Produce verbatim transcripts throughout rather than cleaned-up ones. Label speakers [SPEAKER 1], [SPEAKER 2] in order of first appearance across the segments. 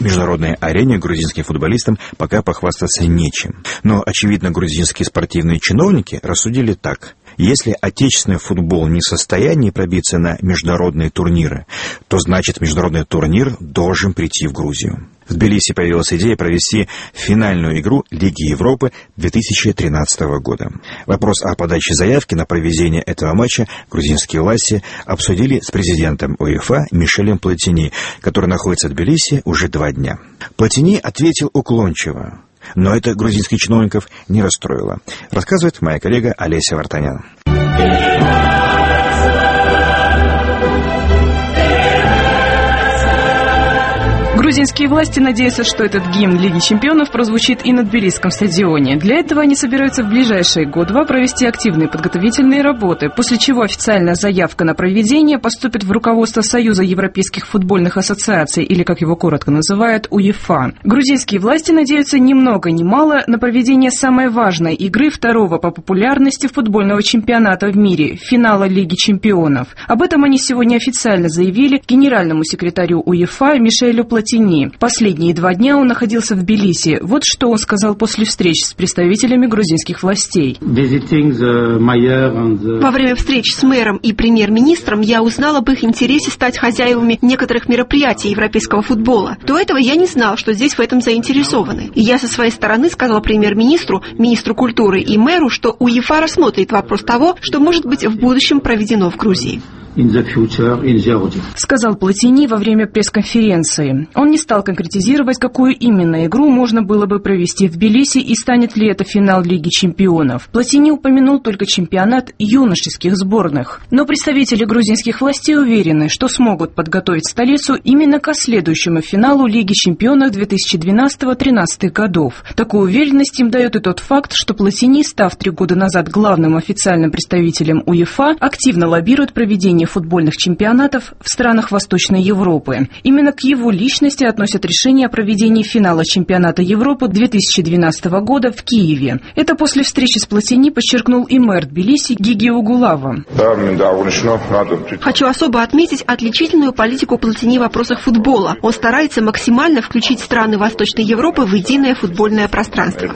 [SPEAKER 1] международной арене грузинским футболистам пока похвастаться нечем. Но, очевидно, грузинские спортивные чиновники рассудили так. Если отечественный футбол не в состоянии пробиться на международные турниры, то значит международный турнир должен прийти в Грузию. В Тбилиси появилась идея провести финальную игру Лиги Европы две тысячи тринадцатого года. Вопрос о подаче заявки на проведение этого матча грузинские власти обсудили с президентом УЕФА Мишелем Платини, который находится в Тбилиси уже два дня. Платини ответил уклончиво. Но это грузинских чиновников не расстроило, рассказывает моя коллега Олеся Вартанян.
[SPEAKER 2] Грузинские власти надеются, что этот гимн Лиги чемпионов прозвучит и на Тбилисском стадионе. Для этого они собираются в ближайшие год-два провести активные подготовительные работы, после чего официальная заявка на проведение поступит в руководство Союза Европейских футбольных ассоциаций, или, как его коротко называют, УЕФА. Грузинские власти надеются ни много ни мало на проведение самой важной игры второго по популярности футбольного чемпионата в мире – финала Лиги чемпионов. Об этом они сегодня официально заявили генеральному секретарю УЕФА Мишелю Платини. Последние два дня он находился в Тбилиси. Вот что он сказал после встреч с представителями грузинских властей.
[SPEAKER 3] Во время встреч с мэром и премьер-министром я узнал об их интересе стать хозяевами некоторых мероприятий европейского футбола. До этого я не знал, что здесь в этом заинтересованы. И я со своей стороны сказал премьер-министру, министру культуры и мэру, что УЕФА рассмотрит вопрос того, что может быть в будущем проведено в Грузии.
[SPEAKER 2] Сказал Платини во время пресс-конференции. Он не стал конкретизировать, какую именно игру можно было бы провести в Тбилиси и станет ли это финал Лиги чемпионов. Платини упомянул только чемпионат юношеских сборных. Но представители грузинских властей уверены, что смогут подготовить столицу именно к следующему финалу Лиги чемпионов две тысячи двенадцатого-тринадцатого годов. Такую уверенность им дает и тот факт, что Платини, став три года назад главным официальным представителем УЕФА, активно лоббирует проведение футбольных чемпионатов в странах Восточной Европы. Именно к его личности относят решение о проведении финала чемпионата Европы две тысячи двенадцатого года в Киеве. Это после встречи с Платини подчеркнул и мэр Тбилиси Гиги Угулава.
[SPEAKER 3] Хочу особо отметить отличительную политику Платини в вопросах футбола. Он старается максимально включить страны Восточной Европы в единое футбольное пространство.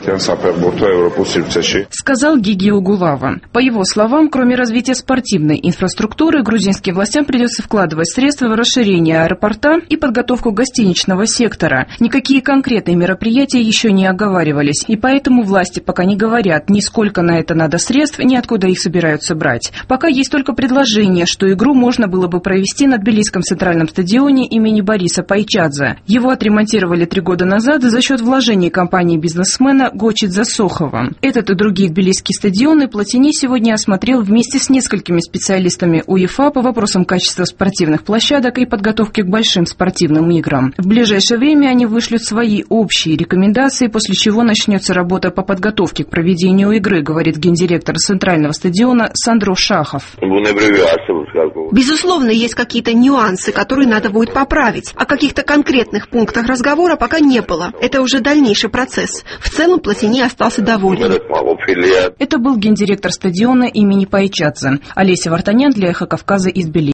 [SPEAKER 2] Сказал Гиги Угулава. По его словам, кроме развития спортивной инфраструктуры, грузинским властям придется вкладывать средства в расширение аэропорта и подготовку гостиничного сектора. Никакие конкретные мероприятия еще не оговаривались, и поэтому власти пока не говорят ни сколько на это надо средств, ни откуда их собираются брать. Пока есть только предложение, что игру можно было бы провести на Тбилисском центральном стадионе имени Бориса Пайчадзе. Его отремонтировали три года назад за счет вложений компании бизнесмена Гочидзе Сохова. Этот и другие тбилисские стадионы Платини сегодня осмотрел вместе с несколькими специалистами УЕФА по вопросам качества спортивных площадок и подготовки к большим спортивным играм. В ближайшее время они вышлют свои общие рекомендации, после чего начнется работа по подготовке к проведению игры, говорит гендиректор центрального стадиона Сандро Шахов.
[SPEAKER 3] Безусловно, есть какие-то нюансы, которые надо будет поправить. О каких-то конкретных пунктах разговора пока не было. Это уже дальнейший процесс. В целом Платини остался доволен.
[SPEAKER 2] Это был гендиректор стадиона имени Пайчадзе. Олеся Вартанян для Эхо Кавказа из Тбилиси.